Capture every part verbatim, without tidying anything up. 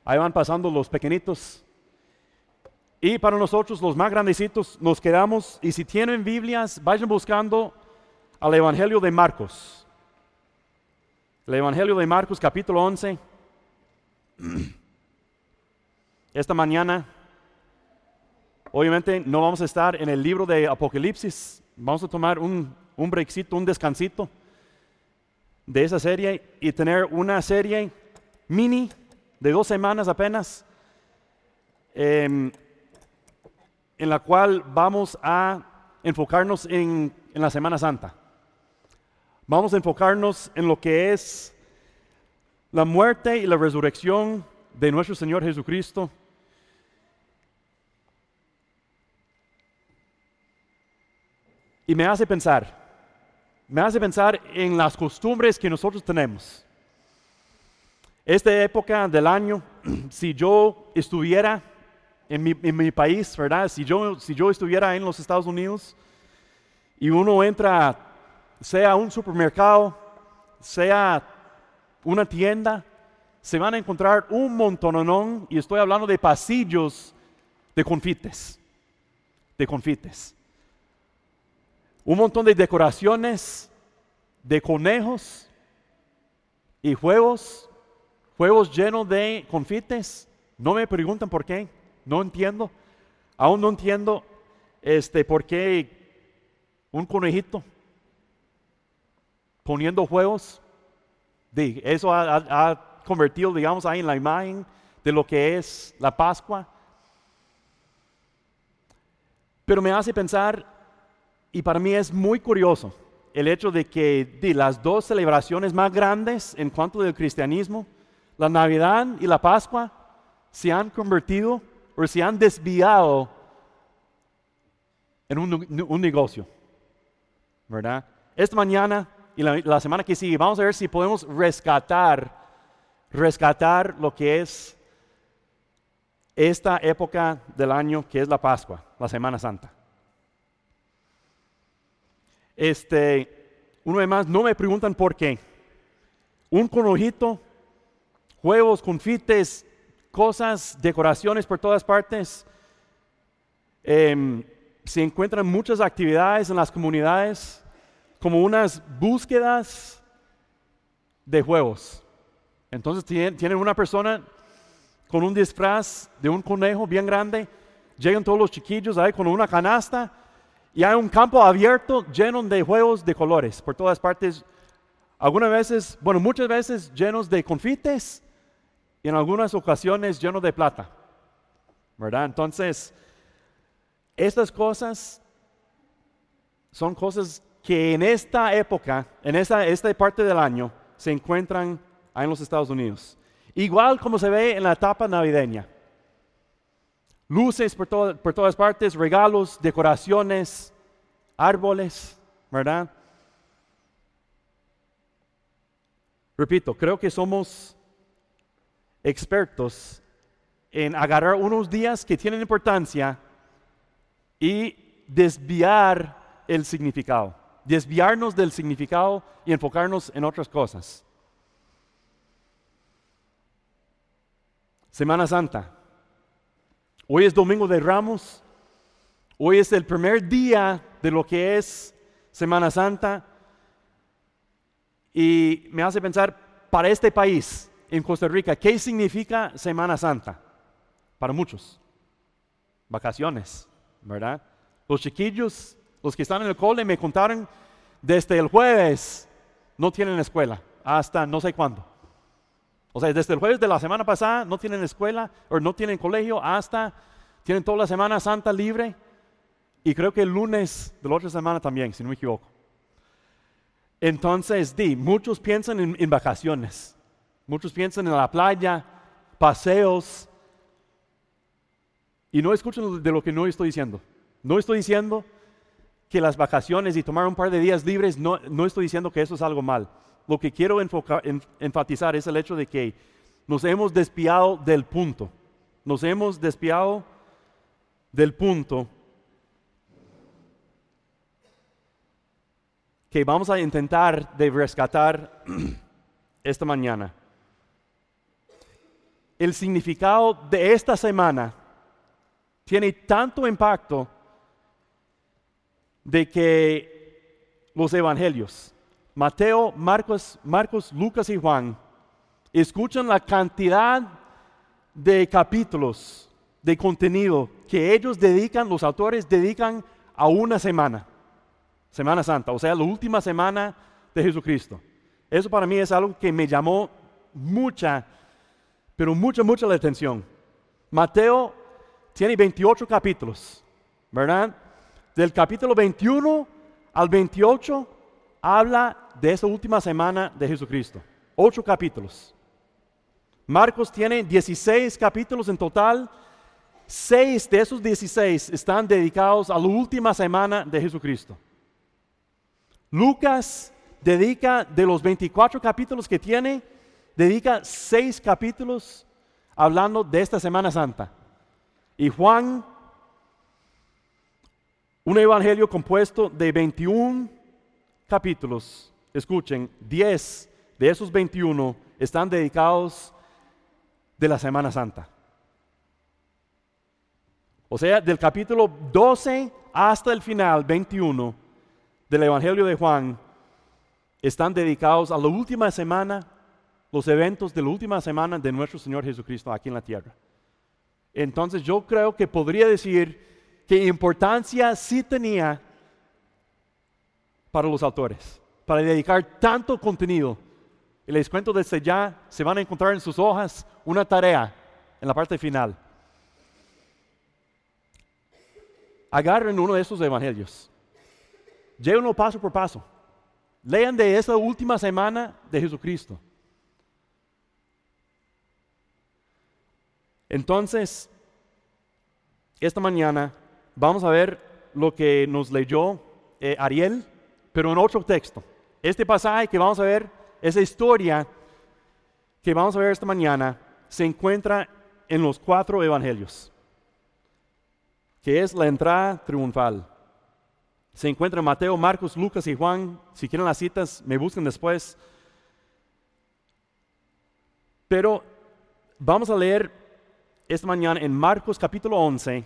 Ahí van pasando los pequeñitos. Y para nosotros, los más grandecitos, nos quedamos. Y si tienen Biblias, vayan buscando al Evangelio de Marcos. El Evangelio de Marcos, capítulo once. Esta mañana, obviamente, no vamos a estar en el libro de Apocalipsis. Vamos a tomar un, un breakcito, un descansito de esa serie y tener una serie mini de dos semanas apenas. Eh, en la cual vamos a enfocarnos en, en la Semana Santa. Vamos a enfocarnos en lo que es la muerte y la resurrección de nuestro Señor Jesucristo. Y me hace pensar, me hace pensar en las costumbres que nosotros tenemos. Esta época del año, si yo estuviera En mi, en mi país, ¿verdad? Si yo, si yo estuviera en los Estados Unidos y uno entra, sea un supermercado, sea una tienda, se van a encontrar un montononón, y estoy hablando de pasillos de confites, de confites. Un montón de decoraciones, de conejos y juegos, juegos llenos de confites. No me preguntan por qué. No entiendo, aún no entiendo este, por qué un conejito poniendo juegos, de, eso ha, ha, ha convertido, digamos, ahí en la imagen de lo que es la Pascua. Pero me hace pensar, y para mí es muy curioso, el hecho de que de las dos celebraciones más grandes en cuanto del cristianismo, la Navidad y la Pascua, se han convertido o se han desviado en un, un negocio, ¿verdad? Esta mañana y la, la semana que sigue vamos a ver si podemos rescatar, rescatar lo que es esta época del año que es la Pascua, la Semana Santa. Este, una vez más, no me preguntan por qué. Un conejito, juegos, confites, cosas, decoraciones por todas partes. Eh, se encuentran muchas actividades en las comunidades, como unas búsquedas de juegos. Entonces tienen una persona con un disfraz de un conejo bien grande, llegan todos los chiquillos ahí con una canasta y hay un campo abierto lleno de juegos de colores por todas partes. Algunas veces, bueno, muchas veces llenos de confites, y en algunas ocasiones lleno de plata, ¿verdad? Entonces, estas cosas son cosas que en esta época, en esta, esta parte del año, se encuentran ahí en los Estados Unidos. Igual como se ve en la etapa navideña. Luces por, to- por todas partes, regalos, decoraciones, árboles, ¿verdad? Repito, creo que somos expertos en agarrar unos días que tienen importancia y desviar el significado, desviarnos del significado y enfocarnos en otras cosas. Semana Santa. Hoy es Domingo de Ramos. Hoy es el primer día de lo que es Semana Santa. Y me hace pensar, para este país, en Costa Rica, ¿qué significa Semana Santa? Para muchos, vacaciones, ¿verdad? Los chiquillos, los que están en el cole, me contaron, desde el jueves no tienen escuela, hasta no sé cuándo. O sea, desde el jueves de la semana pasada no tienen escuela, o no tienen colegio, hasta tienen toda la Semana Santa libre, y creo que el lunes de la otra semana también, si no me equivoco. Entonces, di, muchos piensan en, en vacaciones. Muchos piensan en la playa, paseos, y no escuchan de lo que no estoy diciendo. No estoy diciendo que las vacaciones y tomar un par de días libres, no, no estoy diciendo que eso es algo mal. Lo que quiero enfocar, en, enfatizar es el hecho de que nos hemos desviado del punto. Nos hemos desviado del punto que vamos a intentar de rescatar esta mañana. el significado de esta semana tiene tanto impacto de que los evangelios, Mateo, Marcos, Marcos, Lucas y Juan, escuchan la cantidad de capítulos, de contenido que ellos dedican, los autores dedican a una semana, Semana Santa, o sea, la última semana de Jesucristo. Eso para mí es algo que me llamó mucha, pero mucha, mucha la atención. Mateo tiene veintiocho capítulos, ¿verdad? Del capítulo veintiuno al veintiocho habla de esa última semana de Jesucristo. Ocho capítulos. Marcos tiene dieciséis capítulos en total. Seis de esos dieciséis están dedicados a la última semana de Jesucristo. Lucas dedica, de los veinticuatro capítulos que tiene, dedica seis capítulos hablando de esta Semana Santa. Y Juan, un evangelio compuesto de veintiún capítulos, escuchen, diez de esos veintiuno están dedicados de la Semana Santa. O sea, del capítulo doce hasta el final, veintiuno, del evangelio de Juan, están dedicados a la última semana, los eventos de la última semana de nuestro Señor Jesucristo aquí en la tierra. Entonces yo creo que podría decir que importancia sí tenía para los autores, para dedicar tanto contenido. Y les cuento desde ya, se van a encontrar en sus hojas una tarea en la parte final. Agarren uno de esos evangelios, llévenlo paso por paso, lean de esa última semana de Jesucristo. Entonces, esta mañana vamos a ver lo que nos leyó eh, Ariel, pero en otro texto. Este pasaje que vamos a ver, esa historia que vamos a ver esta mañana, se encuentra en los cuatro evangelios, que es la entrada triunfal. Se encuentra en Mateo, Marcos, Lucas y Juan. Si quieren las citas, me busquen después. Pero vamos a leer esta mañana en Marcos capítulo once.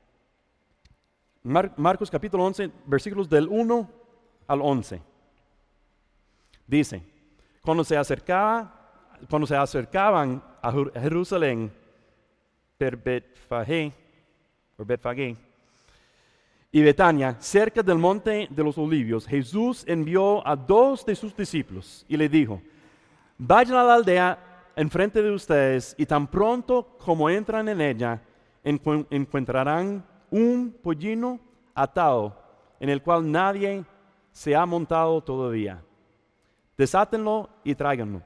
Mar- Marcos capítulo once, versículos del uno al once. Dice, cuando se acercaba, cuando se acercaban a Jer- Jerusalén, per Betfagé, por Betfagé, y Betania, cerca del monte de los olivos, Jesús envió a dos de sus discípulos y le dijo, vayan a la aldea enfrente de ustedes y tan pronto como entran en ella, encu- encontrarán un pollino atado en el cual nadie se ha montado todavía. Desátenlo y tráiganlo.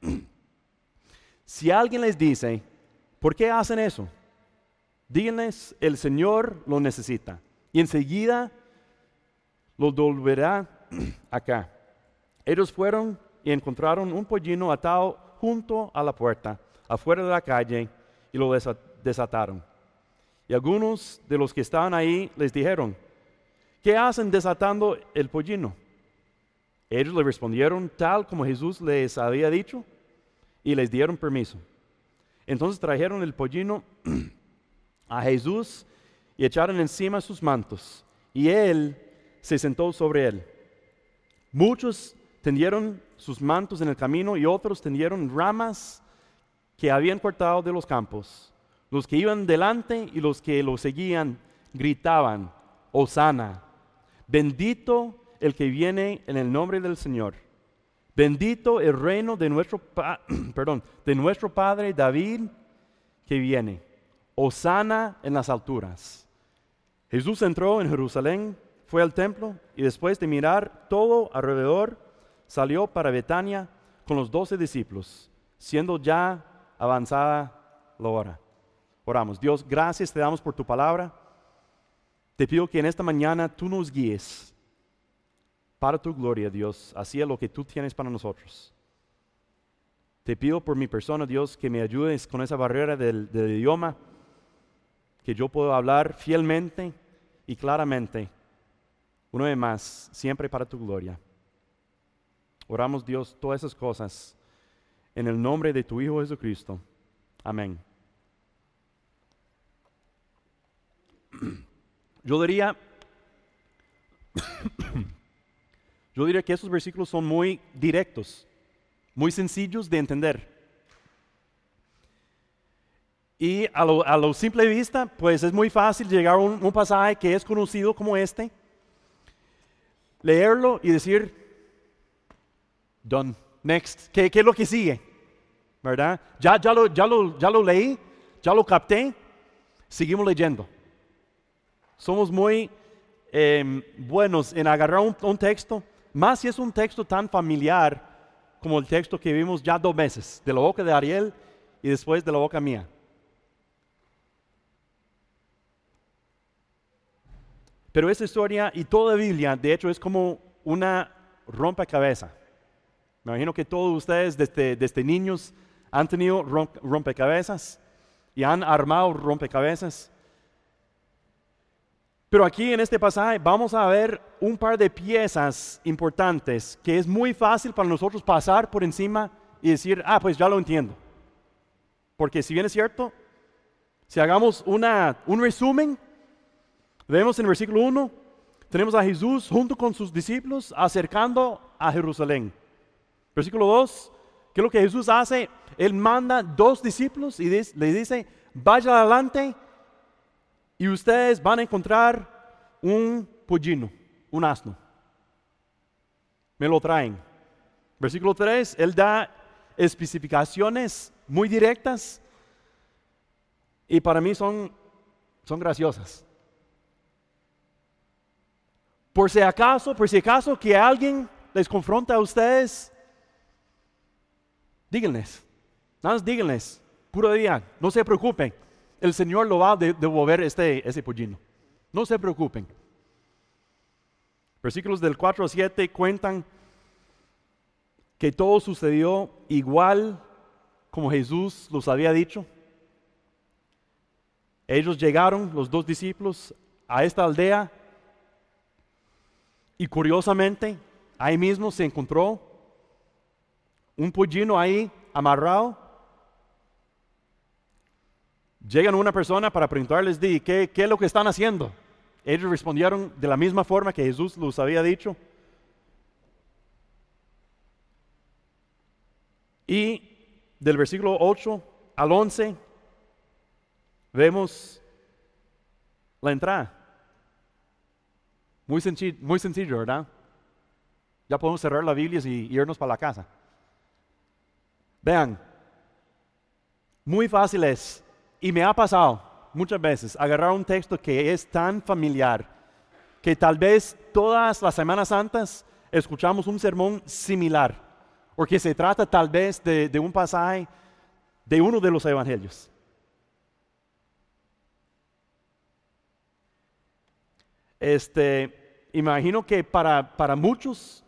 Si alguien les dice, ¿por qué hacen eso? Díganles, el Señor lo necesita. Y enseguida lo devolverá acá. Ellos fueron y encontraron un pollino atado junto a la puerta, afuera de la calle, y lo desa- desataron. Y algunos de los que estaban ahí les dijeron, ¿qué hacen desatando el pollino? Ellos le respondieron tal como Jesús les había dicho, y les dieron permiso. Entonces trajeron el pollino a Jesús y echaron encima sus mantos, y él se sentó sobre él. Muchos tendieron sus mantos en el camino y otros tendieron ramas que habían cortado de los campos. Los que iban delante y los que lo seguían gritaban, Hosana, bendito el que viene en el nombre del Señor. Bendito el reino de nuestro, pa- perdón, de nuestro padre David que viene. Hosana en las alturas. Jesús entró en Jerusalén, fue al templo y después de mirar todo alrededor, salió para Betania con los doce discípulos, siendo ya avanzada la hora. Oramos. Dios, gracias te damos por tu palabra. Te pido que en esta mañana tú nos guíes para tu gloria, Dios, hacia lo que tú tienes para nosotros. Te pido por mi persona, Dios, que me ayudes con esa barrera del, del idioma, que yo pueda hablar fielmente y claramente, una vez más, siempre para tu gloria. Oramos, Dios, todas esas cosas en el nombre de tu Hijo Jesucristo. Amén. Yo diría, yo diría que esos versículos son muy directos, muy sencillos de entender. Y a lo, a lo simple vista, pues es muy fácil llegar a un, un pasaje que es conocido como este, leerlo y decir, done, next, ¿qué, qué es lo que sigue? ¿Verdad? Ya, ya, lo, ya, lo, ya lo leí, ya lo capté, seguimos leyendo. Somos muy eh, buenos en agarrar un, un texto, más si es un texto tan familiar como el texto que vimos ya dos veces, de la boca de Ariel y después de la boca mía. Pero esta historia y toda la Biblia, de hecho, es como una rompecabezas. Me imagino que todos ustedes desde, desde niños han tenido rompecabezas y han armado rompecabezas. Pero aquí en este pasaje vamos a ver un par de piezas importantes que es muy fácil para nosotros pasar por encima y decir, ah, pues ya lo entiendo. Porque si bien es cierto, si hagamos una, un resumen, vemos en el versículo uno, tenemos a Jesús junto con sus discípulos acercando a Jerusalén. Versículo dos, ¿qué es lo que Jesús hace? Él manda dos discípulos y dice, le dice, vaya adelante y ustedes van a encontrar un pollino, un asno. Me lo traen. Versículo tres, Él da especificaciones muy directas y para mí son, son graciosas. Por si acaso, por si acaso que alguien les confronta a ustedes, díganles, nada más díganles, puro día, no se preocupen, el Señor lo va a devolver este, ese pollino, no se preocupen. Versículos del cuatro a siete cuentan que todo sucedió igual como Jesús los había dicho. Ellos llegaron, los dos discípulos, a esta aldea y curiosamente ahí mismo se encontró un pollino ahí amarrado. Llegan una persona para preguntarles, di, ¿qué, ¿qué es lo que están haciendo? Ellos respondieron de la misma forma que Jesús los había dicho. Y del versículo ocho al once vemos la entrada. Muy sencillo, muy sencillo, ¿verdad? Ya podemos cerrar la Biblia y irnos para la casa. Vean, muy fácil es, y me ha pasado muchas veces, agarrar un texto que es tan familiar, que tal vez todas las Semanas Santas escuchamos un sermón similar, porque se trata tal vez de, de un pasaje de uno de los evangelios. Este, imagino que para, para muchos,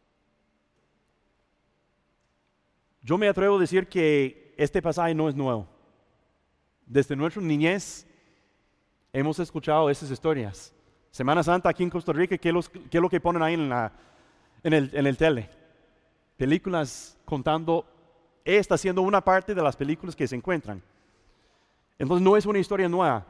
yo me atrevo a decir que este pasaje no es nuevo. Desde nuestra niñez hemos escuchado esas historias. Semana Santa aquí en Costa Rica, ¿qué es, los, qué es lo que ponen ahí en, la, en, el, en el tele? Películas contando, esta siendo una parte de las películas que se encuentran. Entonces no es una historia nueva.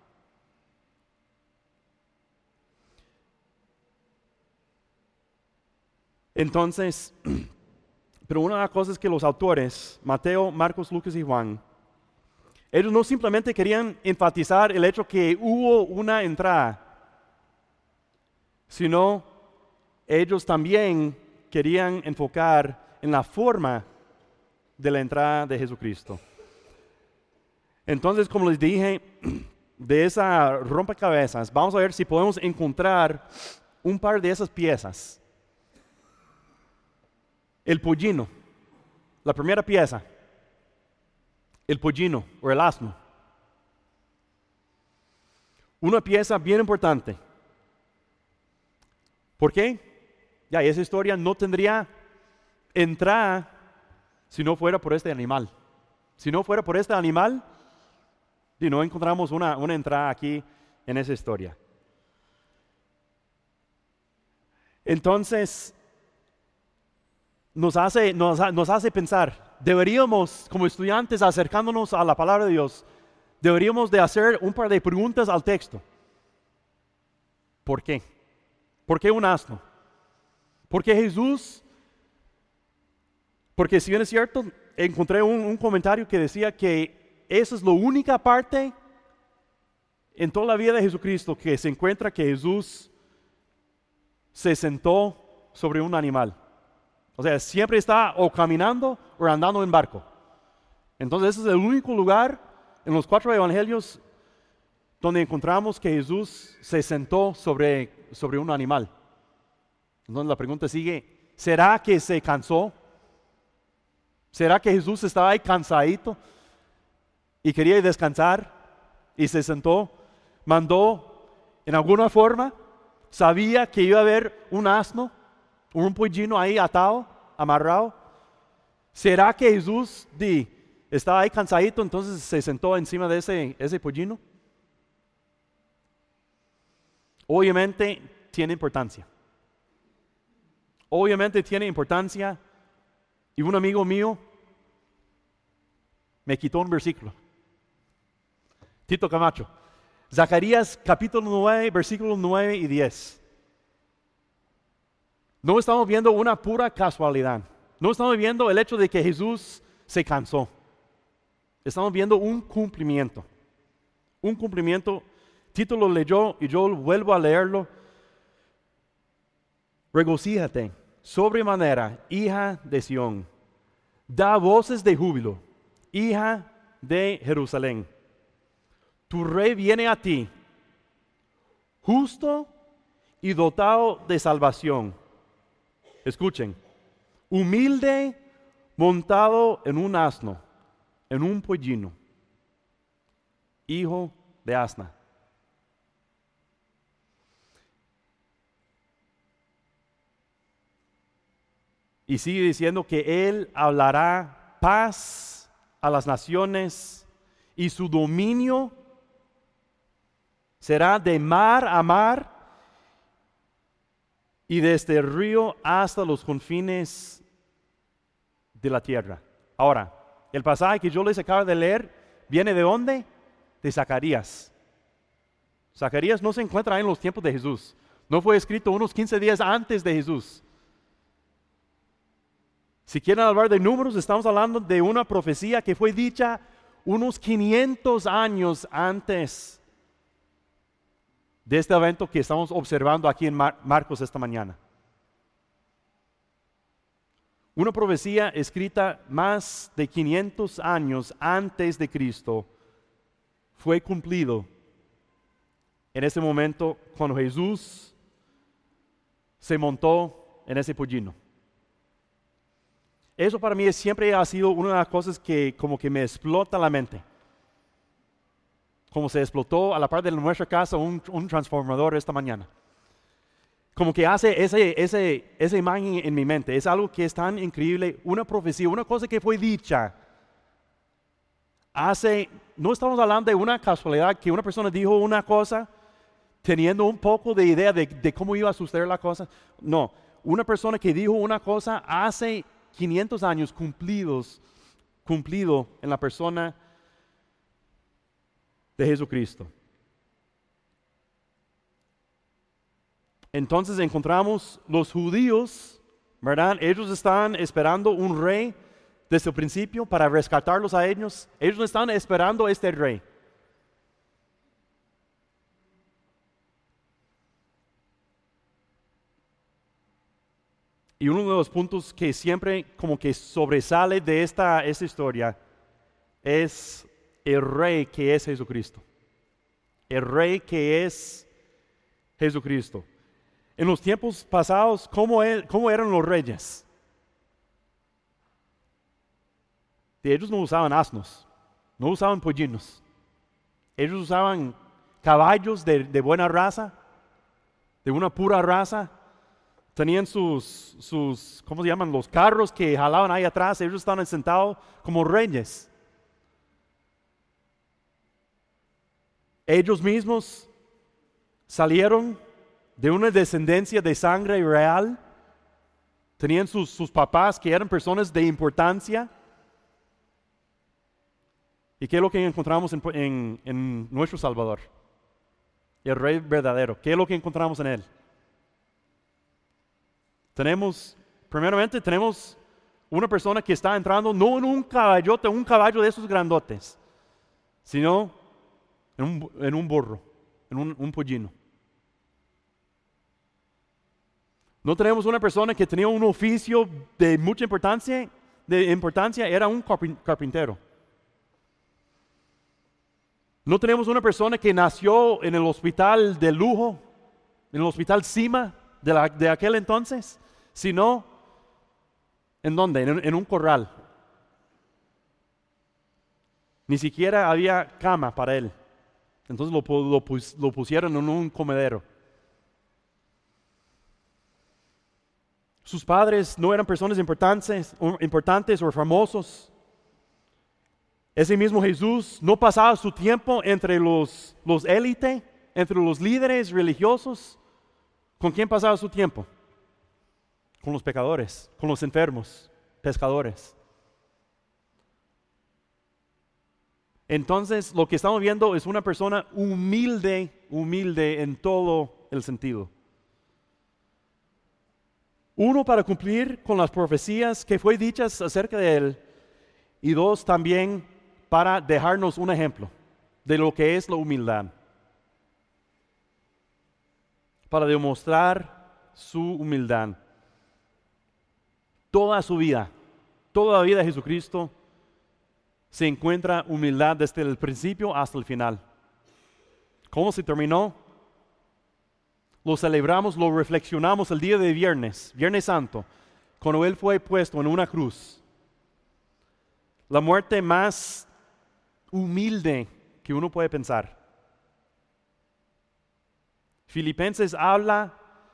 Entonces, pero una de las cosas que los autores, Mateo, Marcos, Lucas y Juan, ellos no simplemente querían enfatizar el hecho que hubo una entrada, sino ellos también querían enfocar en la forma de la entrada de Jesucristo. Entonces, como les dije, de esa rompecabezas, vamos a ver si podemos encontrar un par de esas piezas. El pollino, la primera pieza, el pollino o el asno. Una pieza bien importante. ¿Por qué? Ya, esa historia no tendría entrada si no fuera por este animal. Si no fuera por este animal, y no encontramos una, una entrada aquí en esa historia. Entonces, nos hace, nos, nos hace pensar, deberíamos, como estudiantes, acercándonos a la palabra de Dios, deberíamos de hacer un par de preguntas al texto. ¿Por qué? ¿Por qué un asno? ¿Por qué Jesús? Porque si bien es cierto, encontré un, un comentario que decía que esa es la única parte en toda la vida de Jesucristo que se encuentra que Jesús se sentó sobre un animal. O sea, siempre está o caminando o andando en barco. Entonces ese es el único lugar en los cuatro evangelios donde encontramos que Jesús se sentó sobre, sobre un animal. Entonces la pregunta sigue, ¿será que se cansó? ¿Será que Jesús estaba ahí cansadito y quería descansar y se sentó? Mandó en alguna forma, sabía que iba a haber un asno, un pollino ahí atado, amarrado. ¿Será que Jesús di, estaba ahí cansadito, entonces se sentó encima de ese, ese pollino? Obviamente tiene importancia. Obviamente tiene importancia. Y un amigo mío me quitó un versículo. Tito Camacho. Zacarías capítulo nueve, versículos nueve y diez. No estamos viendo una pura casualidad. No estamos viendo el hecho de que Jesús se cansó. Estamos viendo un cumplimiento. Un cumplimiento. Tito lo leyó y yo vuelvo a leerlo. Regocíjate sobremanera, hija de Sión. Da voces de júbilo, hija de Jerusalén. Tu rey viene a ti, justo y dotado de salvación. Escuchen, humilde, montado en un asno, en un pollino, hijo de asna. Y sigue diciendo que Él hablará paz a las naciones y su dominio será de mar a mar y desde el río hasta los confines de la tierra. Ahora, el pasaje que yo les acabo de leer viene de ¿dónde? De Zacarías. Zacarías no se encuentra en los tiempos de Jesús. No fue escrito unos quince días antes de Jesús. Si quieren hablar de números, estamos hablando de una profecía que fue dicha unos quinientos años antes de este evento que estamos observando aquí en Mar- Marcos esta mañana. Una profecía escrita más de quinientos años antes de Cristo fue cumplido en ese momento cuando Jesús se montó en ese pollino. Eso para mí siempre ha sido una de las cosas que como que me explota la mente. Como se explotó a la par de nuestra casa un, un transformador esta mañana. Como que hace ese, ese, esa imagen en mi mente. Es algo que es tan increíble. Una profecía, una cosa que fue dicha. Hace, no estamos hablando de una casualidad que una persona dijo una cosa teniendo un poco de idea de, de cómo iba a suceder la cosa. No, una persona que dijo una cosa hace quinientos años cumplidos, cumplido en la persona de Jesucristo. Entonces encontramos los judíos, ¿verdad? Ellos están esperando un rey desde el principio para rescatarlos a ellos. Ellos están esperando a este rey. Y uno de los puntos que siempre como que sobresale de esta, esta historia es el rey que es Jesucristo. El rey que es Jesucristo. En los tiempos pasados, ¿cómo, er, cómo eran los reyes? Ellos no usaban asnos, no usaban pollinos. Ellos usaban caballos de, de buena raza, de una pura raza. Tenían sus, sus, ¿cómo se llaman? Los carros que jalaban ahí atrás. Ellos estaban sentados como reyes. Ellos mismos salieron de una descendencia de sangre real. Tenían sus, sus papás que eran personas de importancia. ¿Y qué es lo que encontramos en, en, en nuestro Salvador? El Rey verdadero. ¿Qué es lo que encontramos en Él? Tenemos, primeramente, tenemos una persona que está entrando no en un caballote, un caballo de esos grandotes, sino en un, en un burro, en un, un pollino. No tenemos una persona que tenía un oficio de mucha importancia, de importancia, era un carpintero. No tenemos una persona que nació en el hospital de lujo, en el hospital Cima de, la, de aquel entonces, sino, ¿en dónde? En, en un corral. Ni siquiera había cama para él. Entonces lo, lo, pus, lo pusieron en un comedero. Sus padres no eran personas importantes, importantes o famosos. Ese mismo Jesús no pasaba su tiempo entre los, los élites, entre los líderes religiosos. ¿Con quién pasaba su tiempo? Con los pecadores, con los enfermos, pescadores. Entonces, lo que estamos viendo es una persona humilde, humilde en todo el sentido. Uno, para cumplir con las profecías que fue dichas acerca de él, y dos, también para dejarnos un ejemplo de lo que es la humildad, para demostrar su humildad. Toda su vida, toda la vida de Jesucristo se encuentra humildad desde el principio hasta el final. ¿Cómo se terminó? Lo celebramos, lo reflexionamos el día de viernes, Viernes Santo, cuando Él fue puesto en una cruz. La muerte más humilde que uno puede pensar. Filipenses habla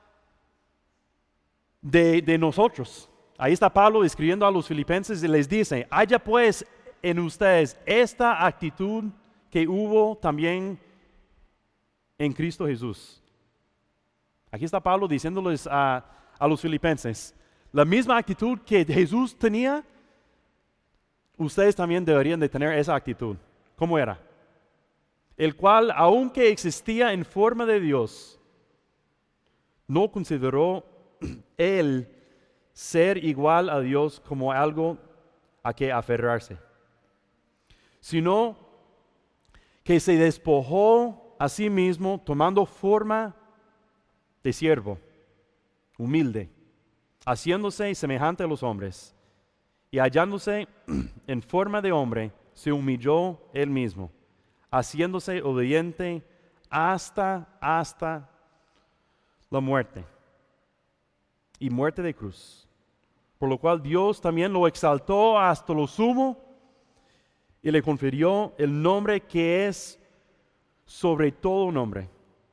de, de nosotros. Ahí está Pablo escribiendo a los filipenses y les dice: haya pues en ustedes esta actitud que hubo también en Cristo Jesús. Aquí está Pablo diciéndoles a, a los filipenses: la misma actitud que Jesús tenía, ustedes también deberían de tener esa actitud. ¿Cómo era? El cual, aunque existía en forma de Dios, no consideró él ser igual a Dios como algo a que aferrarse, sino que se despojó a sí mismo, tomando forma de siervo, humilde, haciéndose semejante a los hombres, y hallándose en forma de hombre, se humilló él mismo, haciéndose obediente hasta, hasta la muerte, y muerte de cruz. Por lo cual Dios también lo exaltó hasta lo sumo, y le confirió el nombre que es sobre todo nombre,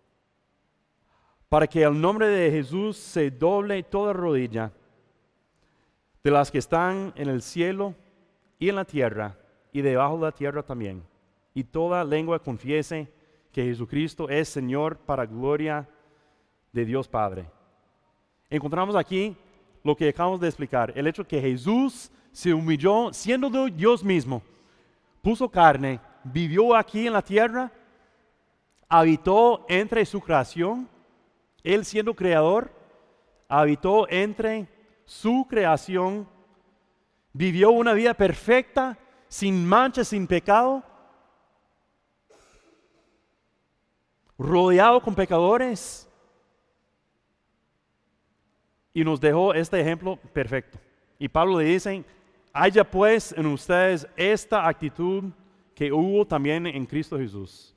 para que al nombre de Jesús se doble toda rodilla, de las que están en el cielo y en la tierra, y debajo de la tierra también, y toda lengua confiese que Jesucristo es Señor, para gloria de Dios Padre. Encontramos aquí lo que acabamos de explicar, el hecho que Jesús se humilló siendo Dios mismo, puso carne, vivió aquí en la tierra, habitó entre su creación, Él siendo creador, habitó entre su creación, vivió una vida perfecta, sin mancha, sin pecado, rodeado con pecadores, y nos dejó este ejemplo perfecto. Y Pablo le dice: haya pues en ustedes esta actitud que hubo también en Cristo Jesús.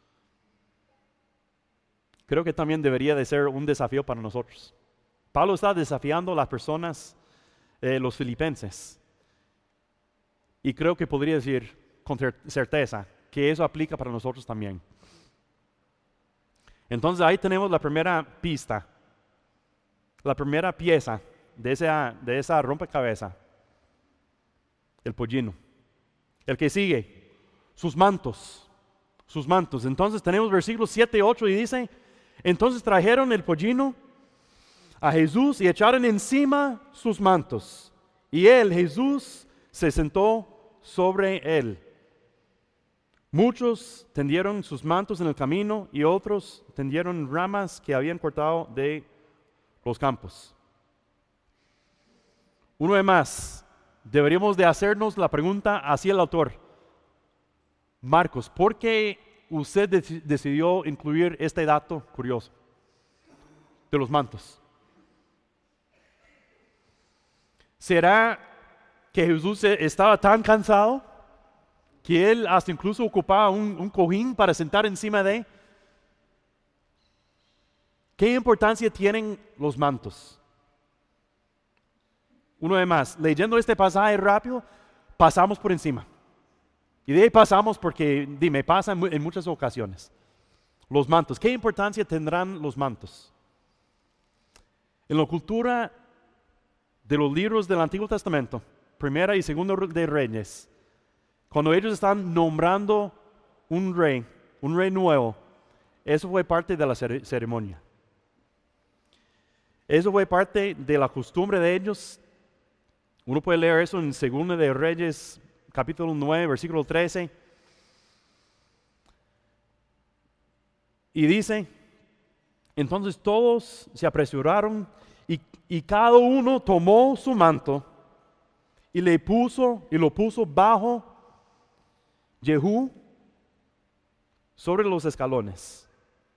Creo que también debería de ser un desafío para nosotros. Pablo está desafiando a las personas, eh, los filipenses. Y creo que podría decir con certeza que eso aplica para nosotros también. Entonces ahí tenemos la primera pista, la primera pieza de esa, de esa rompecabezas, el pollino. El que sigue, sus mantos, sus mantos. Entonces tenemos versículos siete y ocho y dice: entonces trajeron el pollino a Jesús y echaron encima sus mantos. Y él, Jesús, se sentó sobre él. Muchos tendieron sus mantos en el camino y otros tendieron ramas que habían cortado de los campos. Uno de más, deberíamos de hacernos la pregunta hacia el autor. Marcos, ¿por qué usted dec- decidió incluir este dato curioso de los mantos? ¿Será que Jesús estaba tan cansado que él hasta incluso ocupaba un, un cojín para sentar encima de? ¿Qué importancia tienen los mantos? Uno de más, leyendo este pasaje rápido, pasamos por encima. Y de ahí pasamos porque, dime, pasa en, mu- en muchas ocasiones. Los mantos, ¿qué importancia tendrán los mantos? En la cultura de los libros del Antiguo Testamento, Primera y Segunda de Reyes, cuando ellos están nombrando un rey, un rey nuevo, eso fue parte de la cere- ceremonia. Eso fue parte de la costumbre de ellos. Uno puede leer eso en Segunda de Reyes, capítulo nueve, versículo trece. Y dice, entonces todos se apresuraron y, y cada uno tomó su manto y le puso y lo puso bajo Jehú sobre los escalones.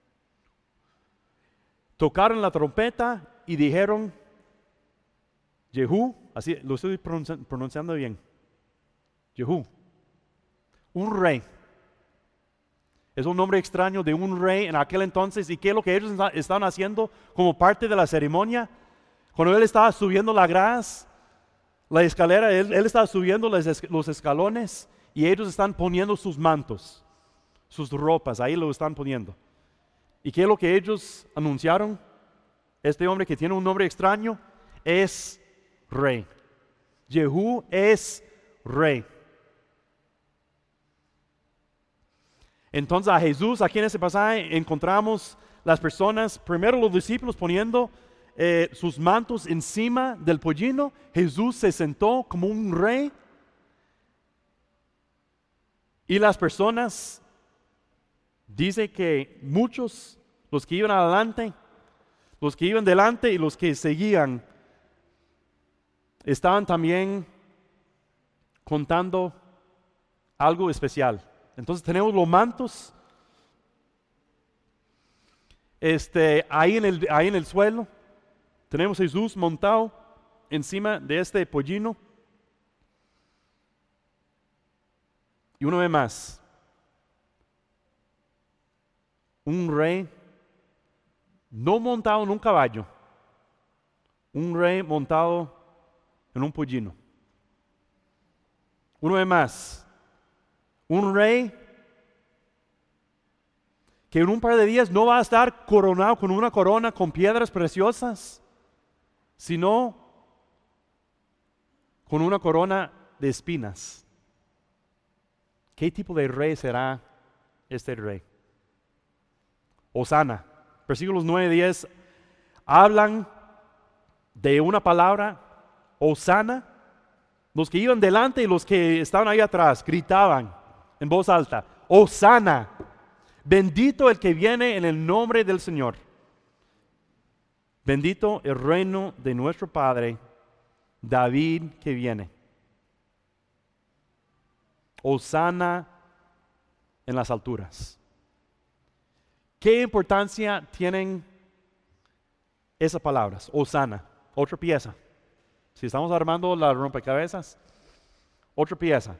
Tocaron la trompeta y dijeron, Jehú, así lo estoy pronunci- pronunciando bien, Jehú, un rey. Es un nombre extraño de un rey en aquel entonces. ¿Y qué es lo que ellos esta- estaban haciendo como parte de la ceremonia? Cuando él estaba subiendo la gras, la escalera, él, él estaba subiendo los, es- los escalones y ellos están poniendo sus mantos, sus ropas, ahí lo están poniendo. ¿Y qué es lo que ellos anunciaron? Este hombre que tiene un nombre extraño es rey. Jehú es rey. Entonces a Jesús, aquí en ese pasaje, encontramos las personas, primero los discípulos poniendo eh, sus mantos encima del pollino. Jesús se sentó como un rey. Y las personas, dice que muchos, los que iban adelante, los que iban delante y los que seguían, estaban también contando algo especial. Entonces tenemos los mantos este, ahí, en el, ahí en el suelo. Tenemos a Jesús montado encima de este pollino. Y una vez más, un rey no montado en un caballo, un rey montado en un pollino. Una vez más, un rey que en un par de días no va a estar coronado con una corona con piedras preciosas, sino con una corona de espinas. ¿Qué tipo de rey será este rey? Hosana. Versículos nueve y diez hablan de una palabra, Hosana. Los que iban delante y los que estaban ahí atrás gritaban en voz alta, Hosana, bendito el que viene en el nombre del Señor. Bendito el reino de nuestro Padre, David que viene. Hosana en las alturas. ¿Qué importancia tienen esas palabras? Hosana, otra pieza. Si estamos armando la rompecabezas, otra pieza.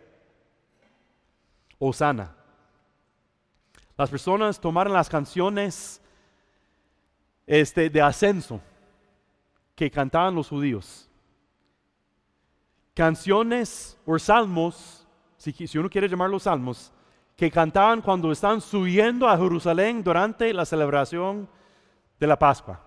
Hosana. Las personas tomaron las canciones este, de ascenso que cantaban los judíos. Canciones o salmos, si, si uno quiere llamarlos salmos, que cantaban cuando estaban subiendo a Jerusalén durante la celebración de la Pascua.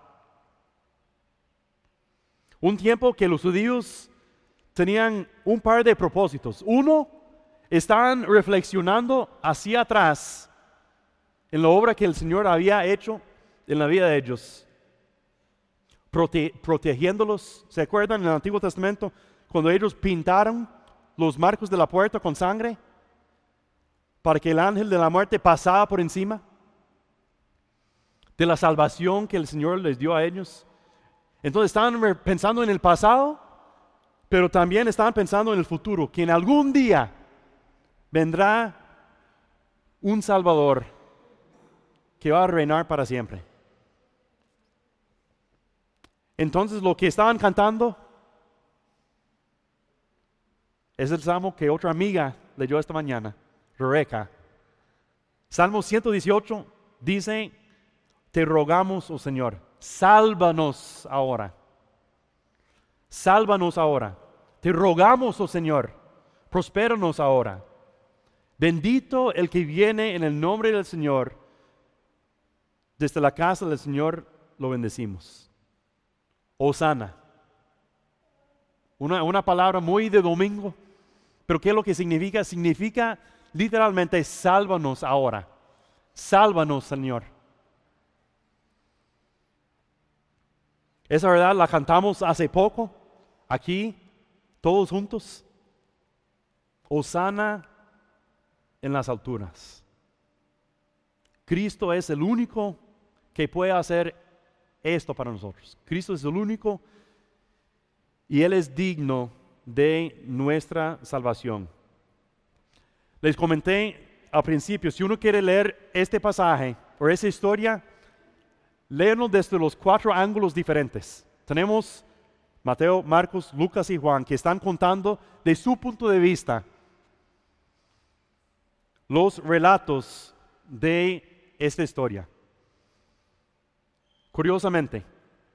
Un tiempo que los judíos tenían un par de propósitos. Uno, estaban reflexionando hacia atrás en la obra que el Señor había hecho en la vida de ellos, prote- protegiéndolos. ¿Se acuerdan en el Antiguo Testamento cuando ellos pintaron los marcos de la puerta con sangre? para que el ángel de la muerte pasara por encima de la salvación que el Señor les dio a ellos. Entonces estaban pensando en el pasado, pero también estaban pensando en el futuro, que en algún día vendrá un Salvador que va a reinar para siempre. Entonces lo que estaban cantando es el salmo que otra amiga leyó esta mañana, Rebeca. Salmo ciento dieciocho dice: te rogamos, oh Señor, sálvanos ahora. Sálvanos ahora. Te rogamos, oh Señor, prospéranos ahora. Bendito el que viene en el nombre del Señor. Desde la casa del Señor lo bendecimos. Hosana. Una, una palabra muy de domingo, pero ¿qué es lo que significa? Significa literalmente sálvanos ahora. Sálvanos, Señor. Esa verdad la cantamos hace poco, aquí, todos juntos. Hosana en las alturas. Cristo es el único que puede hacer esto para nosotros. Cristo es el único y Él es digno de nuestra salvación. Les comenté al principio, si uno quiere leer este pasaje o esa historia, léenos desde los cuatro ángulos diferentes. Tenemos Mateo, Marcos, Lucas y Juan, que están contando de su punto de vista los relatos de esta historia. Curiosamente,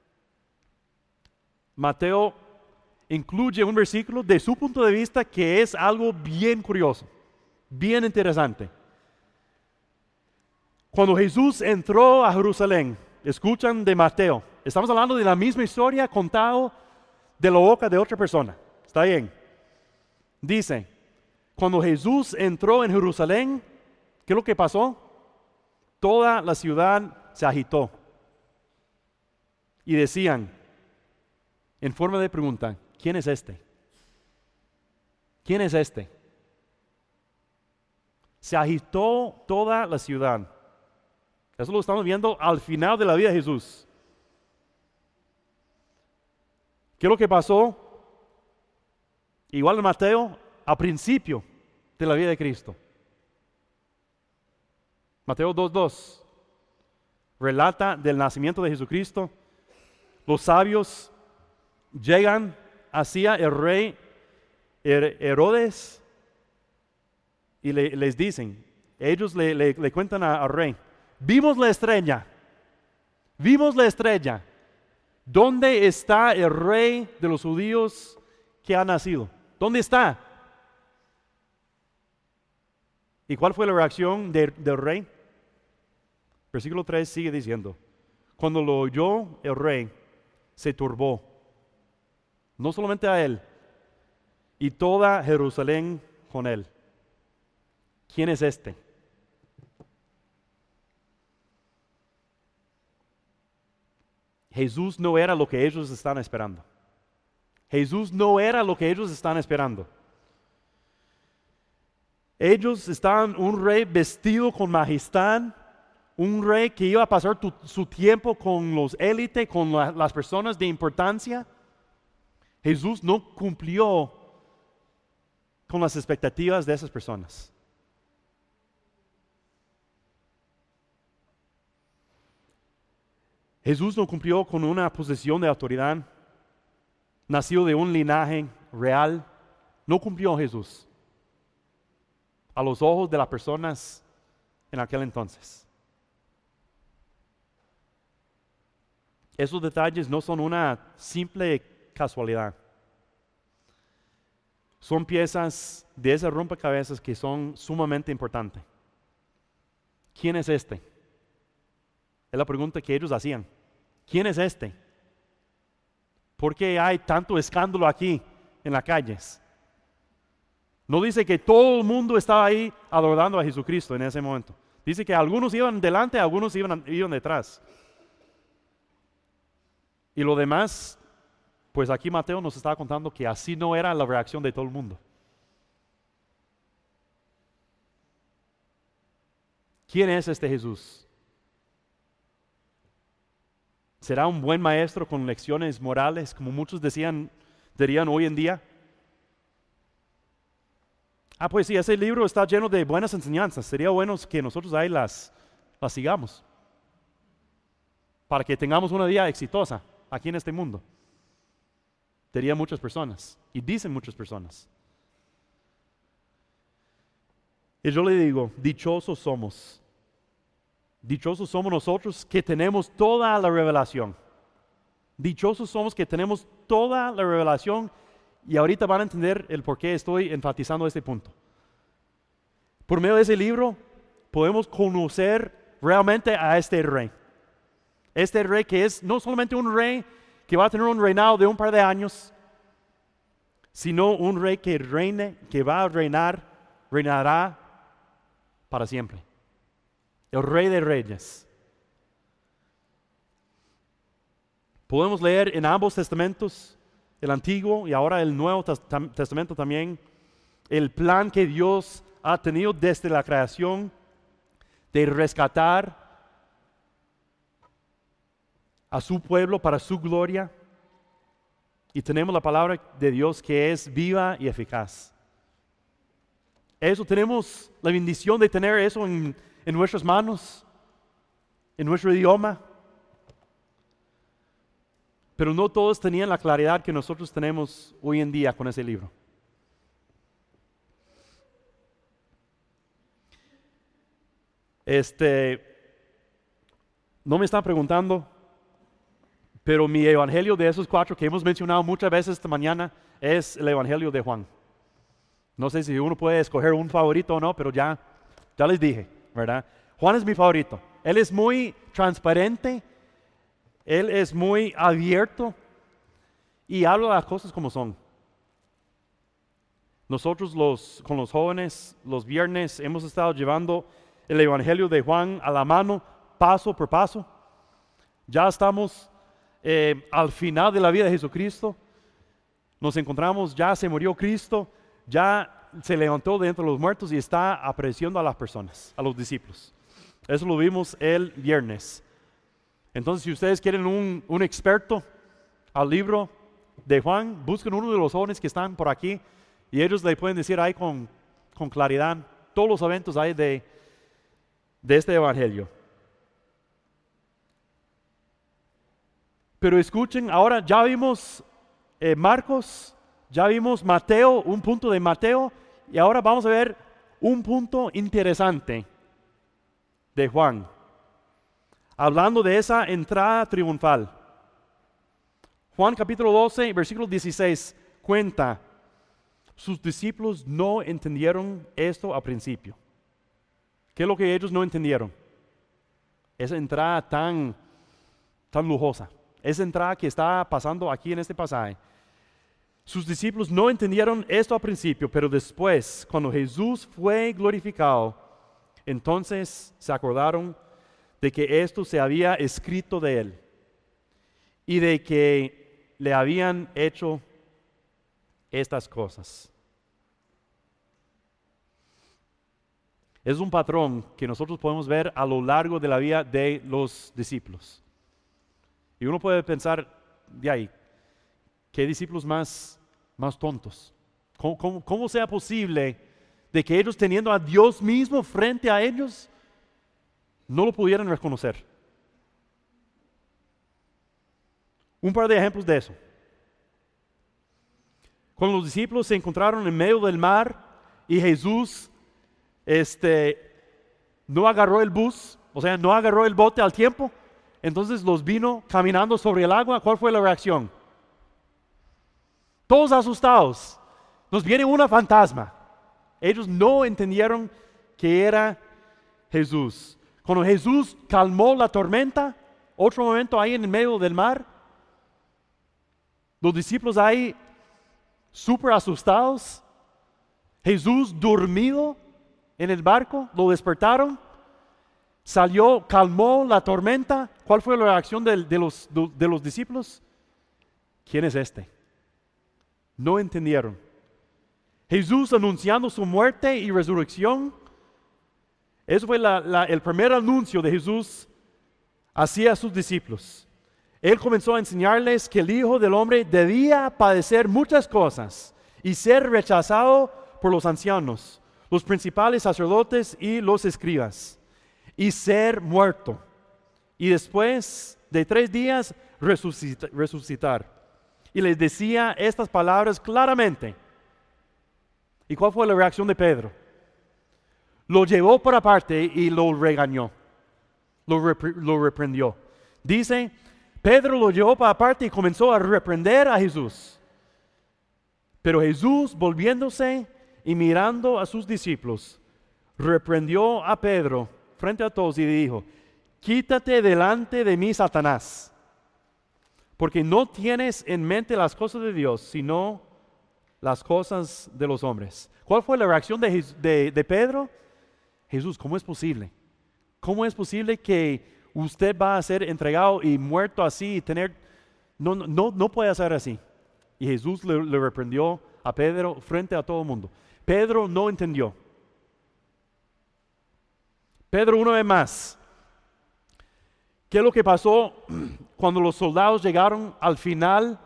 Mateo incluye un versículo de su punto de vista que es algo bien curioso, bien interesante. Cuando Jesús entró a Jerusalén, escuchan de Mateo, estamos hablando de la misma historia contado de la boca de otra persona. ¿Está bien? Dice, cuando Jesús entró en Jerusalén, ¿qué es lo que pasó? Toda la ciudad se agitó. Y decían, en forma de pregunta, ¿quién es este? ¿Quién es este? Se agitó toda la ciudad. Eso lo estamos viendo al final de la vida de Jesús. ¿Qué es lo que pasó? Igual en Mateo, a principio de la vida de Cristo. Mateo dos dos relata del nacimiento de Jesucristo. Los sabios llegan hacia el rey Herodes y le, les dicen, ellos le, le, le cuentan al rey, vimos la estrella, vimos la estrella. ¿Dónde está el rey de los judíos que ha nacido? ¿Dónde está? ¿Y cuál fue la reacción de, del rey? Versículo tres sigue diciendo, cuando lo oyó el rey, se turbó, no solamente a él, y toda Jerusalén con él. ¿Quién es este? Jesús no era lo que ellos están esperando. Jesús no era lo que ellos están esperando. Ellos estaban un rey vestido con majestad, un rey que iba a pasar tu, su tiempo con los élites, con la, las personas de importancia. Jesús no cumplió con las expectativas de esas personas. Jesús no cumplió con una posición de autoridad, nacido de un linaje real. No cumplió Jesús a los ojos de las personas en aquel entonces. Esos detalles no son una simple casualidad. Son piezas de ese rompecabezas que son sumamente importantes. ¿Quién es este? Es la pregunta que ellos hacían. ¿Quién es este? ¿Por qué hay tanto escándalo aquí en las calles? No dice que todo el mundo estaba ahí adorando a Jesucristo en ese momento. Dice que algunos iban delante, algunos iban, iban detrás. Y lo demás, pues aquí Mateo nos estaba contando que así no era la reacción de todo el mundo. ¿Quién es este Jesús? ¿Será un buen maestro con lecciones morales, como muchos decían, dirían hoy en día? Ah, pues sí, ese libro está lleno de buenas enseñanzas. Sería bueno que nosotros ahí las, las sigamos, para que tengamos una vida exitosa aquí en este mundo. Dirían muchas personas, y dicen muchas personas. Y yo le digo, dichosos somos. Dichosos somos nosotros que tenemos toda la revelación. Dichosos somos que tenemos toda la revelación. Y ahorita van a entender el por qué estoy enfatizando este punto. Por medio de ese libro podemos conocer realmente a este rey. Este rey que es no solamente un rey que va a tener un reinado de un par de años, sino un rey que reine, que va a reinar, reinará para siempre. El Rey de Reyes. Podemos leer en ambos testamentos, el Antiguo y ahora el Nuevo Testamento también, el plan que Dios ha tenido desde la creación de rescatar a su pueblo para su gloria. Y tenemos la palabra de Dios que es viva y eficaz. Eso tenemos la bendición de tener eso en, en nuestras manos, en nuestro idioma. Pero no todos tenían la claridad que nosotros tenemos hoy en día con ese libro. Este, no me están preguntando, pero mi evangelio de esos cuatro que hemos mencionado muchas veces esta mañana es el evangelio de Juan. No sé si uno puede escoger un favorito o no, pero ya, ya les dije, ¿verdad? Juan es mi favorito. Él es muy transparente, él es muy abierto y habla las cosas como son. Nosotros los, con los jóvenes, los viernes hemos estado llevando el evangelio de Juan a la mano, paso por paso. Ya estamos eh, al final de la vida de Jesucristo. Nos encontramos, ya se murió Cristo, ya se levantó de entre los muertos y está apreciando a las personas, a los discípulos. Eso lo vimos el viernes. Entonces, si ustedes quieren un, un experto al libro de Juan, busquen uno de los jóvenes que están por aquí y ellos le pueden decir ahí con, con claridad todos los eventos ahí de, de este evangelio. Pero escuchen, ahora ya vimos eh, Marcos, ya vimos Mateo, un punto de Mateo, y ahora vamos a ver un punto interesante de Juan, hablando de esa entrada triunfal. Juan capítulo doce, versículo dieciséis, cuenta, sus discípulos no entendieron esto al principio. ¿Qué es lo que ellos no entendieron? Esa entrada tan, tan lujosa, esa entrada que está pasando aquí en este pasaje. Sus discípulos no entendieron esto al principio, pero después, cuando Jesús fue glorificado, entonces se acordaron de que esto se había escrito de él y de que le habían hecho estas cosas. Es un patrón que nosotros podemos ver a lo largo de la vida de los discípulos. Y uno puede pensar, de ahí, ¿qué discípulos más, más tontos? ¿Cómo, cómo, ¿Cómo sea posible de que ellos teniendo a Dios mismo frente a ellos, no lo pudieran reconocer? Un par de ejemplos de eso. Cuando los discípulos se encontraron en medio del mar y Jesús este, no agarró el bus, o sea, no agarró el bote al tiempo, entonces los vino caminando sobre el agua. ¿Cuál fue la reacción? Todos asustados. Nos viene una fantasma. Ellos no entendieron que era Jesús. Cuando Jesús calmó la tormenta, otro momento ahí en el medio del mar, los discípulos ahí súper asustados, Jesús dormido en el barco, lo despertaron, salió, calmó la tormenta. ¿Cuál fue la reacción de, de, los, de, de los discípulos? ¿Quién es este? No entendieron. Jesús anunciando su muerte y resurrección, Eso fue la- la- el primer anuncio de Jesús hacia sus discípulos. Él comenzó a enseñarles que el Hijo del Hombre debía padecer muchas cosas y ser rechazado por los ancianos, los principales sacerdotes y los escribas, y ser muerto, y después de tres días resucita- resucitar. Y les decía estas palabras claramente. ¿Y cuál fue la reacción de Pedro? Lo llevó por aparte y lo regañó, lo, repre- lo reprendió. Dice, Pedro lo llevó para aparte y comenzó a reprender a Jesús. Pero Jesús, volviéndose y mirando a sus discípulos, reprendió a Pedro frente a todos y dijo, quítate delante de mí, Satanás, porque no tienes en mente las cosas de Dios, sino las cosas de los hombres. ¿Cuál fue la reacción de, Jes- de- de Pedro? Jesús, ¿cómo es posible? ¿Cómo es posible que usted va a ser entregado y muerto así y tener... No, no, no, no puede ser así. Y Jesús le, le reprendió a Pedro frente a todo el mundo. Pedro no entendió. Pedro una vez más. ¿Qué es lo que pasó cuando los soldados llegaron al final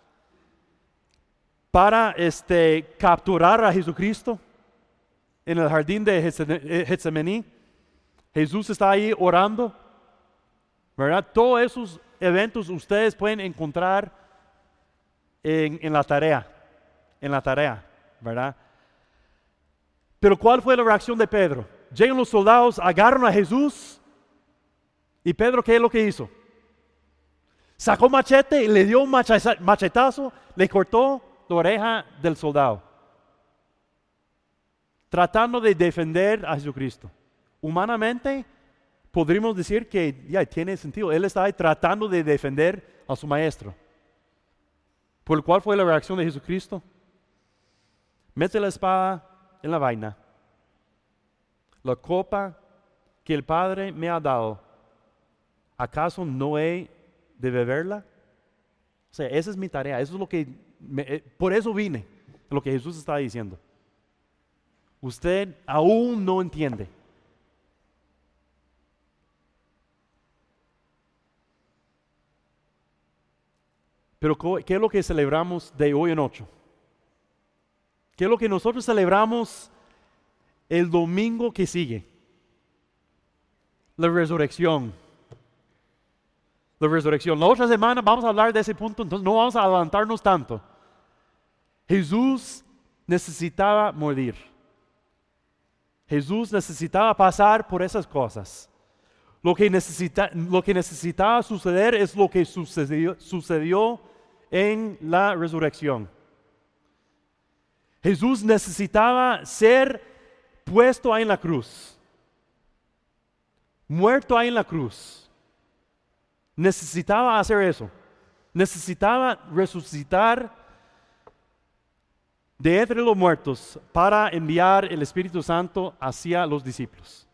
para este, capturar a Jesucristo en el jardín de Getsemaní? Jesús está ahí orando, ¿verdad? Todos esos eventos ustedes pueden encontrar en, en la tarea, en la tarea, ¿verdad? Pero ¿cuál fue la reacción de Pedro? Llegan los soldados, agarran a Jesús y Pedro, ¿qué es lo que hizo? Sacó machete y le dio un macha- machetazo, le cortó la oreja del soldado, tratando de defender a Jesucristo. Humanamente, podríamos decir que ya tiene sentido. Él está ahí tratando de defender a su maestro. ¿Por cuál fue la reacción de Jesucristo? Mete la espada en la vaina. La copa que el Padre me ha dado, ¿acaso no he de beberla? O sea, esa es mi tarea. Eso es lo que, me, eh, por eso vine, lo que Jesús está diciendo. Usted aún no entiende. Pero ¿qué es lo que celebramos de hoy en ocho? ¿Qué es lo que nosotros celebramos el domingo que sigue? La resurrección. La resurrección. La otra semana vamos a hablar de ese punto, entonces no vamos a adelantarnos tanto. Jesús necesitaba morir. Jesús necesitaba pasar por esas cosas. Lo que, necesita, lo que necesitaba suceder es lo que sucedió, sucedió en la resurrección. Jesús necesitaba ser puesto ahí en la cruz, muerto ahí en la cruz. Necesitaba hacer eso. Necesitaba resucitar de entre los muertos para enviar el Espíritu Santo hacia los discípulos.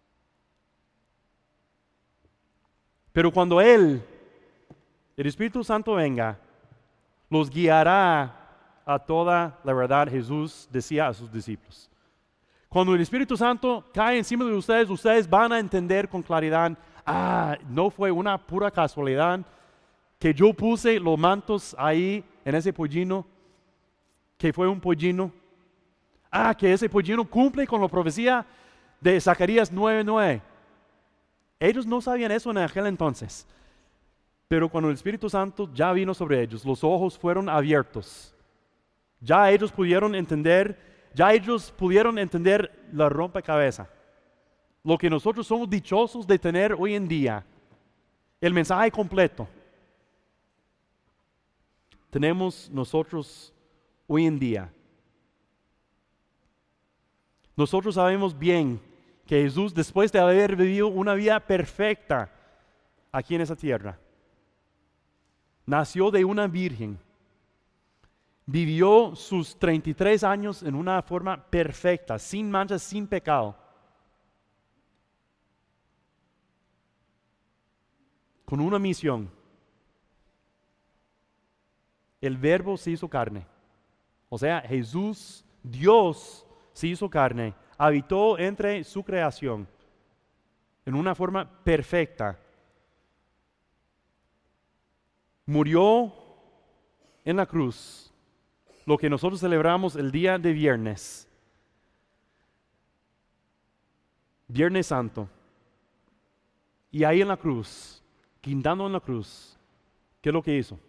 Pero cuando Él, el Espíritu Santo venga, los guiará a toda la verdad, Jesús decía a sus discípulos. Cuando el Espíritu Santo cae encima de ustedes, ustedes van a entender con claridad, ah, no fue una pura casualidad que yo puse los mantos ahí en ese pollino, que fue un pollino. Ah, que ese pollino cumple con la profecía de Zacarías nueve nueve. Ellos no sabían eso en aquel entonces. Pero cuando el Espíritu Santo ya vino sobre ellos, los ojos fueron abiertos. Ya ellos pudieron entender, ya ellos pudieron entender la rompecabezas. Lo que nosotros somos dichosos de tener hoy en día, el mensaje completo. Tenemos nosotros hoy en día. Nosotros sabemos bien que Jesús, después de haber vivido una vida perfecta aquí en esa tierra, nació de una virgen, vivió sus treinta y tres años en una forma perfecta, sin manchas, sin pecado, con una misión. El Verbo se hizo carne. O sea, Jesús, Dios, se hizo carne, habitó entre su creación, en una forma perfecta. Murió en la cruz, lo que nosotros celebramos el día de viernes, Viernes Santo. Y ahí en la cruz, guindando en la cruz, ¿qué es lo que hizo?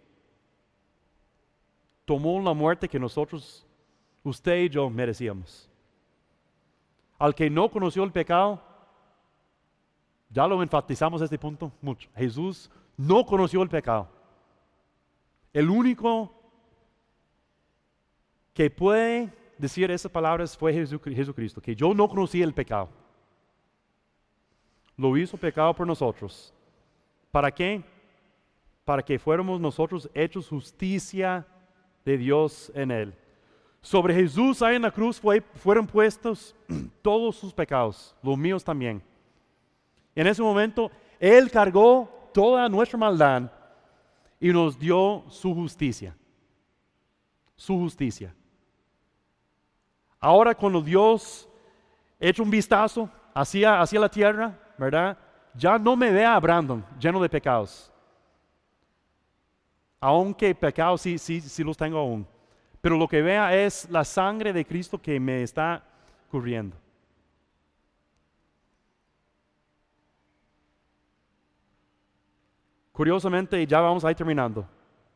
Tomó la muerte que nosotros, usted y yo, merecíamos. Al que no conoció el pecado, ya lo enfatizamos este punto mucho. Jesús no conoció el pecado. El único que puede decir esas palabras fue Jesucristo, que yo no conocía el pecado. Lo hizo pecado por nosotros. ¿Para qué? Para que fuéramos nosotros hechos justicia de Dios en Él. Sobre Jesús ahí en la cruz fue, fueron puestos todos sus pecados, los míos también. En ese momento, Él cargó toda nuestra maldad y nos dio su justicia. Su justicia. Ahora cuando Dios echa un vistazo hacia, hacia la tierra, ¿verdad? Ya no me ve a Brandon lleno de pecados. Aunque pecados sí, sí, sí los tengo aún. Pero lo que vea es la sangre de Cristo que me está cubriendo. Curiosamente, y ya vamos a ir terminando.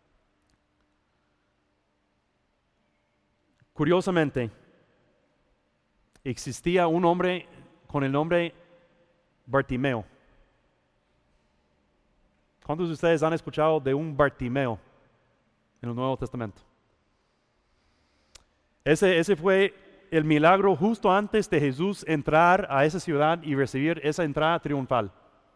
Curiosamente, existía un hombre con el nombre Bartimeo. ¿Cuántos de ustedes han escuchado de un Bartimeo en el Nuevo Testamento? Ese, ese fue el milagro justo antes de Jesús entrar a esa ciudad y recibir esa entrada triunfal.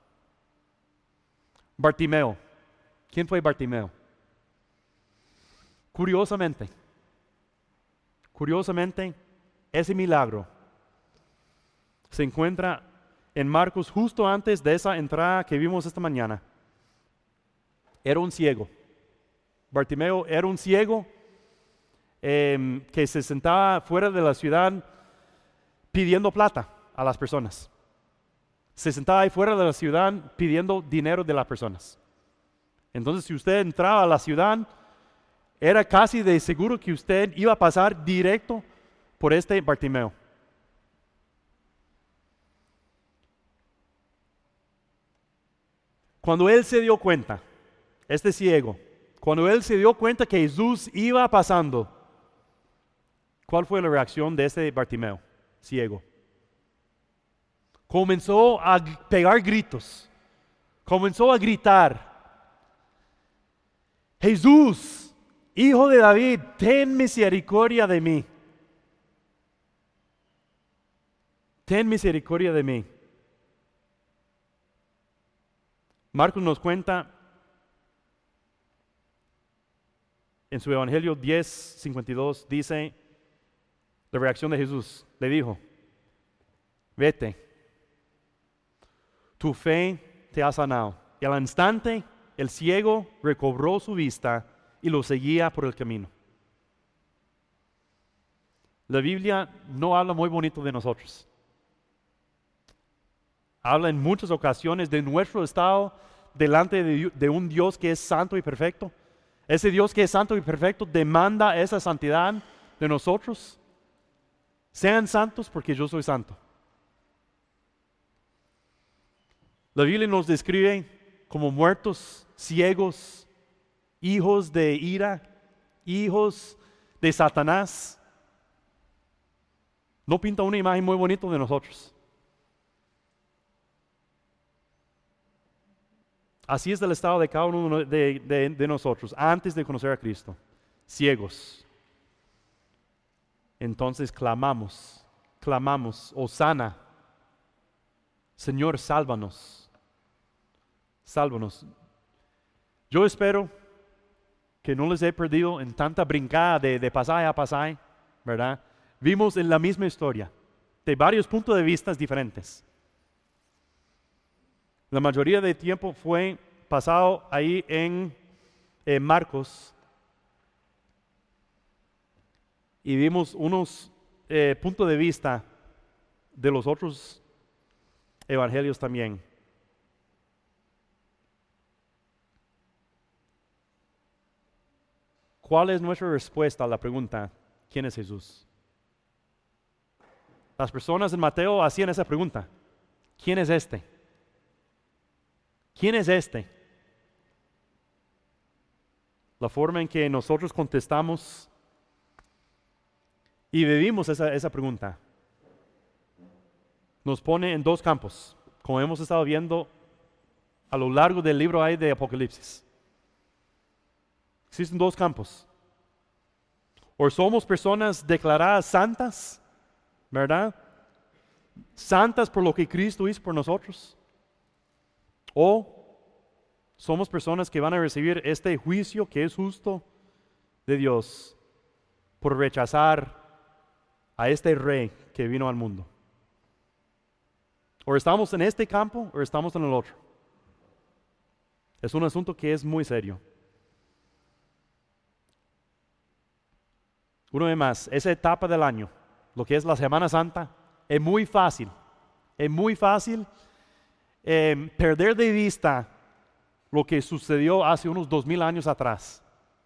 Bartimeo. ¿Quién fue Bartimeo? Curiosamente, curiosamente, ese milagro se encuentra en Marcos justo antes de esa entrada que vimos esta mañana. Era un ciego. Bartimeo era un ciego eh, que se sentaba fuera de la ciudad pidiendo plata a las personas. Se sentaba ahí fuera de la ciudad pidiendo dinero de las personas. Entonces, si usted entraba a la ciudad, era casi de seguro que usted iba a pasar directo por este Bartimeo. Cuando él se dio cuenta, este ciego, cuando él se dio cuenta que Jesús iba pasando, ¿cuál fue la reacción de este Bartimeo, ciego? Comenzó a pegar gritos, comenzó a gritar: Jesús, Hijo de David, ten misericordia de mí. Ten misericordia de mí. Marcos nos cuenta en su Evangelio diez cincuenta y dos, dice la reacción de Jesús. Le dijo: vete, tu fe te ha sanado. Y al instante el ciego recobró su vista y lo seguía por el camino. La Biblia no habla muy bonito de nosotros. Habla en muchas ocasiones de nuestro estado delante de, de un Dios que es santo y perfecto. Ese Dios que es santo y perfecto demanda esa santidad de nosotros. Sean santos porque yo soy santo. La Biblia nos describe como muertos, ciegos, hijos de ira, hijos de Satanás. No pinta una imagen muy bonita de nosotros. Así es el estado de cada uno de, de, de nosotros antes de conocer a Cristo. Ciegos. Entonces clamamos, clamamos: Hosana, Señor, sálvanos, sálvanos. Yo espero que no les he perdido en tanta brincada de, de pasaje a pasaje, ¿verdad? Vimos en la misma historia, de varios puntos de vista diferentes. La mayoría del tiempo fue pasado ahí en eh, Marcos, y vimos unos eh, puntos de vista de los otros evangelios también. ¿Cuál es nuestra respuesta a la pregunta, ¿quién es Jesús? Las personas en Mateo hacían esa pregunta, ¿quién es este? ¿Quién es este? La forma en que nosotros contestamos y vivimos esa, esa pregunta nos pone en dos campos, como hemos estado viendo a lo largo del libro ahí de Apocalipsis. Existen dos campos. O somos personas declaradas santas, ¿verdad? Santas por lo que Cristo hizo por nosotros. O somos personas que van a recibir este juicio que es justo de Dios por rechazar a este rey que vino al mundo. O estamos en este campo o estamos en el otro. Es un asunto que es muy serio. Una vez más, esa etapa del año, lo que es la Semana Santa, es muy fácil, es muy fácil eh, perder de vista lo que sucedió hace unos dos mil años atrás.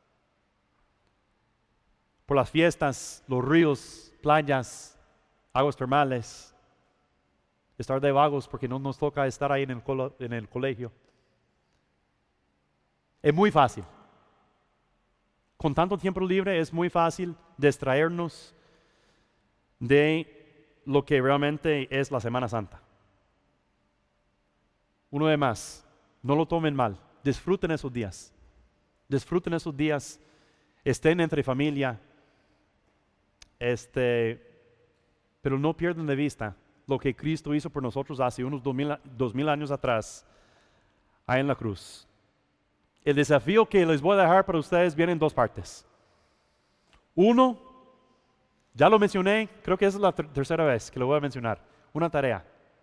Por las fiestas, los ríos, playas, aguas termales, estar de vagos porque no nos toca estar ahí en el, colo- en el colegio. Es muy fácil. Con tanto tiempo libre es muy fácil distraernos de lo que realmente es la Semana Santa. Uno de más, no lo tomen mal, disfruten esos días, disfruten esos días, estén entre familia, este, pero no pierdan de vista lo que Cristo hizo por nosotros hace unos dos mil, dos mil años atrás, ahí en la cruz. El desafío que les voy a dejar para ustedes viene en dos partes. Uno, ya lo mencioné, creo que esa es la ter- tercera vez que lo voy a mencionar, una tarea.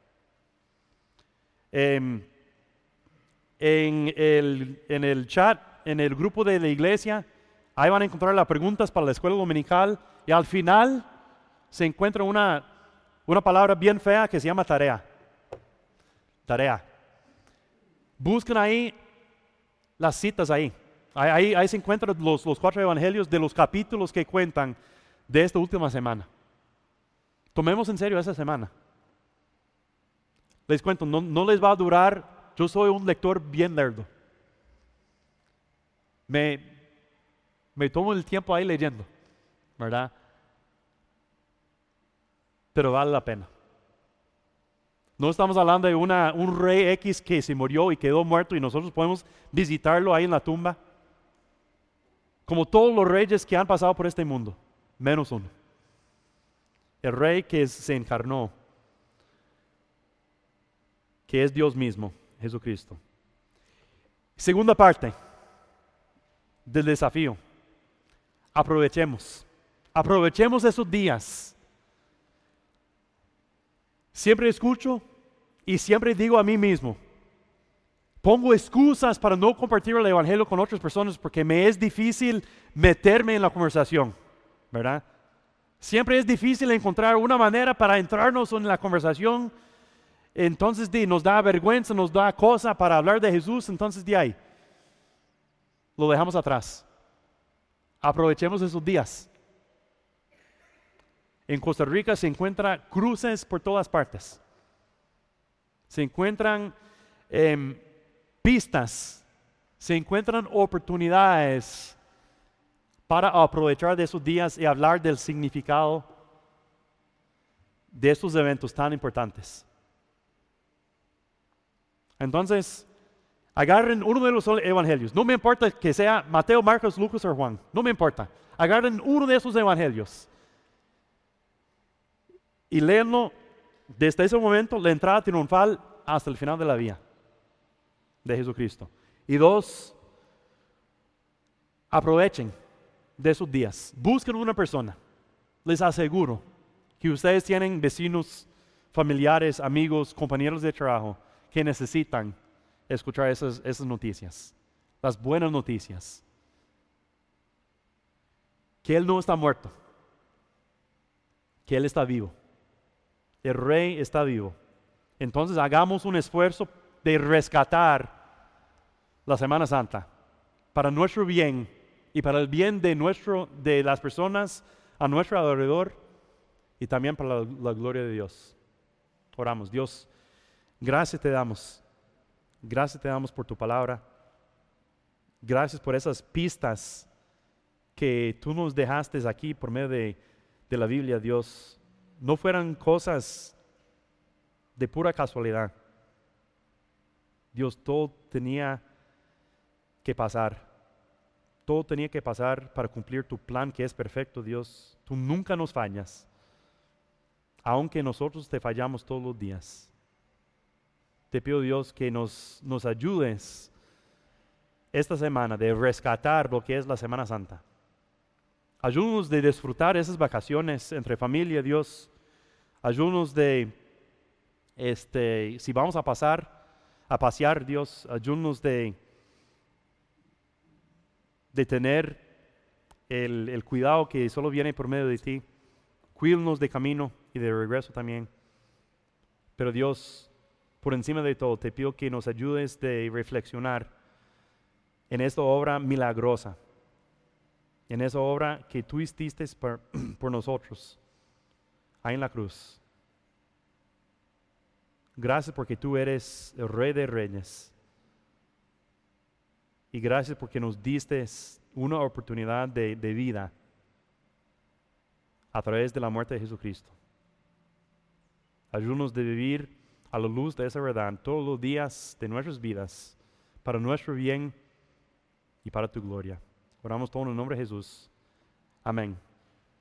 Em, en, el, en el chat, en el grupo de la iglesia, ahí van a encontrar las preguntas para la escuela dominical y al final se encuentra una, una palabra bien fea que se llama tarea. Tarea. Busquen ahí las citas ahí. Ahí, ahí, ahí se encuentran los, los cuatro evangelios de los capítulos que cuentan de esta última semana. Tomemos en serio esa semana. Les cuento, no, no les va a durar. Yo soy un lector bien lerdo. Me, me tomo el tiempo ahí leyendo, ¿verdad? Pero vale la pena. No estamos hablando de una, un rey X que se murió y quedó muerto y nosotros podemos visitarlo ahí en la tumba. Como todos los reyes que han pasado por este mundo, menos uno. El rey que se encarnó, que es Dios mismo, Jesucristo. Segunda parte del desafío. Aprovechemos. Aprovechemos esos días. Siempre escucho y siempre digo a mí mismo, pongo excusas para no compartir el evangelio con otras personas porque me es difícil meterme en la conversación, ¿verdad? Siempre es difícil encontrar una manera para entrarnos en la conversación. Entonces de, nos da vergüenza, nos da cosa para hablar de Jesús, entonces de ahí lo dejamos atrás. Aprovechemos esos días. En Costa Rica se encuentran cruces por todas partes. Se encuentran eh, pistas, se encuentran oportunidades para aprovechar de esos días y hablar del significado de estos eventos tan importantes. Entonces, agarren uno de los evangelios. No me importa que sea Mateo, Marcos, Lucas o Juan. No me importa. Agarren uno de esos evangelios y léanlo desde ese momento, la entrada triunfal hasta el final de la vía de Jesucristo. Y dos, aprovechen de esos días. Busquen una persona. Les aseguro que ustedes tienen vecinos, familiares, amigos, compañeros de trabajo que necesitan escuchar esas, esas noticias, las buenas noticias. Que Él no está muerto, que Él está vivo. El Rey está vivo Entonces hagamos un esfuerzo de rescatar la Semana Santa para nuestro bien y para el bien de, nuestro, de las personas a nuestro alrededor y también para la, la gloria de Dios. Oramos. Dios, gracias te damos. Gracias te damos por tu palabra. Gracias por esas pistas que tú nos dejaste aquí por medio de, de la Biblia, Dios. No fueran cosas de pura casualidad. Dios, todo tenía que pasar. Todo tenía que pasar para cumplir tu plan que es perfecto, Dios. Tú nunca nos fallas, aunque nosotros te fallamos todos los días. Te pido, Dios, que nos, nos ayudes esta semana de rescatar lo que es la Semana Santa. Ayúdanos de disfrutar esas vacaciones entre familia, Dios. Ayúdanos de, este, si vamos a pasar, a pasear, Dios, ayúdanos de, de tener el, el cuidado que solo viene por medio de ti. Cuídanos de camino y de regreso también. Pero Dios, por encima de todo, te pido que nos ayudes de reflexionar en esta obra milagrosa, en esa obra que tú hiciste por, por nosotros, ahí en la cruz. Gracias porque tú eres el Rey de Reyes. Y gracias porque nos diste una oportunidad de, de vida a través de la muerte de Jesucristo. Ayúdanos de vivir a la luz de esa verdad todos los días de nuestras vidas, para nuestro bien y para tu gloria. Oramos todo en el nombre de Jesús. Amén.